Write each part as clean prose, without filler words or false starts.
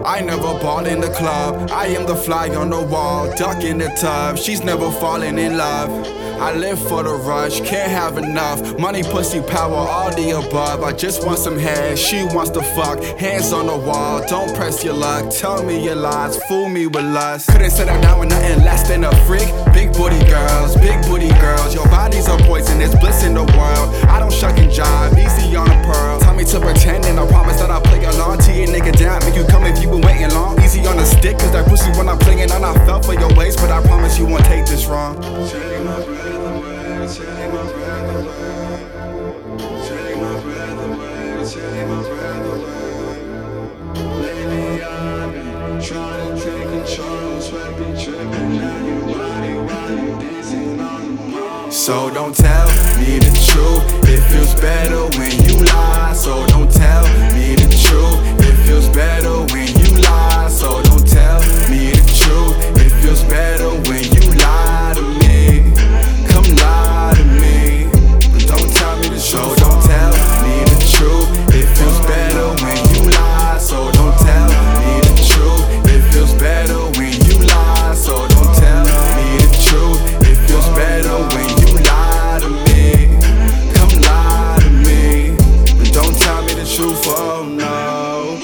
I never ball in the club, I am the fly on the wall, duck in the tub, she's never falling in love. I live for the rush, can't have enough. Money, pussy, power, all the above. I just want some head, she wants to fuck. Hands on the wall, don't press your luck. Tell me your lies, fool me with lust. Couldn't settle down with nothing less than a freak. Big booty girls, your bodies are poison, there's bliss in the world. I don't shuck and jive, easy on a pearl. Tell me to pretend and I promise that I'll play along. Tee a nigga down, make you come if you been waiting long. Easy on the stick, cause that pussy when I'm playing on, I fell for your waist, but I promise you won't take this wrong. Take my breath away, take my breath away. Take my breath away, take my breath away. Lately I've been trying to take control, sweat be tripping, now you body dancing on the wall. So don't tell me the truth, it feels better when you lie. So don't tell me the truth, it feels better when you lie. So don't tell me the truth, it feels better when you lie to me. Come lie to me, but don't tell me the truth. So don't tell me the truth, it feels better when you lie. So don't tell me the truth, it feels better when you lie. So don't tell me the truth, it feels better when you lie to me. Come lie to me, but don't tell me the truth, oh no.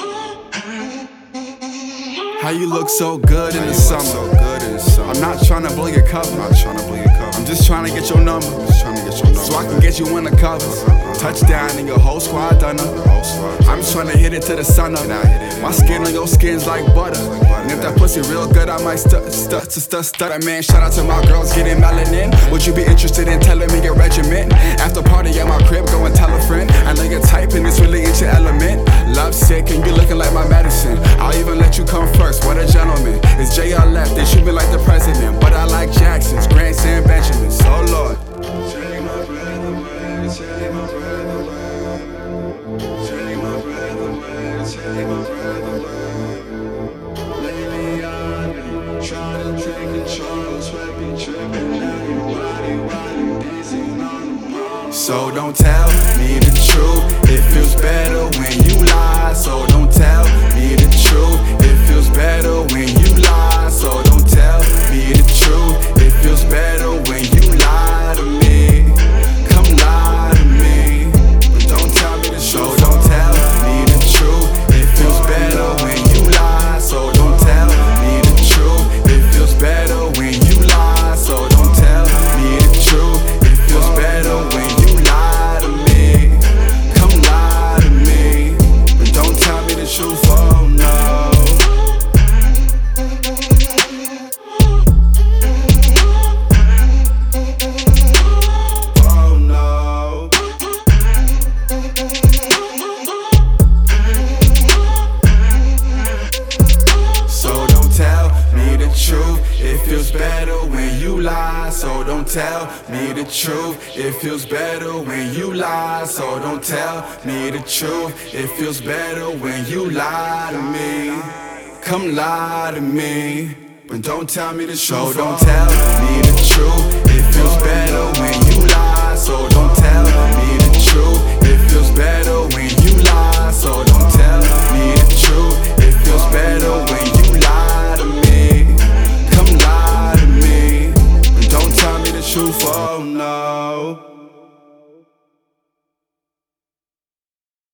How you look so good in the summer? I'm not tryna blow your cover. I'm just tryna get your number, so I can get you in the covers. Touchdown and your whole squad done up. I'm just tryna hit it to the sun up. My skin on your skin's like butter. And if that pussy real good, I might stutter. Man, shout out to my girls getting melanin. Would you be interested in telling me your regiment? After party at my crib, go and tell a friend. I know you're type and it's really into element. Love sick and you looking like my medicine. I'll even let you come first, what a gentleman. It's JL left, they shoot me like the president. But I like Jacksons, Grants and Benjamins, oh Lord. Take my breath away, take my breath away. Take my breath away, take my breath away. Lately I've been trying to take control, sweat be tripping, now you body dancing on the wall. So don't tell me the truth, it feels better when you lie. So don't tell me the truth, it feels better when you lie. So don't tell me the truth, it feels better when you lie to me. Come lie to me, but don't tell me the truth. So don't tell me the truth, it feels better when you lie. So don't tell me the truth, it feels better when you lie. So don't tell me the truth, it feels better when you lie to me. Come lie to me, but don't tell me the truth, oh no. Oh no. So don't tell me the truth, it feels better when you lie. So don't tell me the truth, it feels better when you lie. So don't tell me the truth, it feels better when you lie to me. Come lie to me, but don't tell me the truth. So don't tell me the truth, it feels better when you lie. So don't tell me the truth, it feels better when you lie. So don't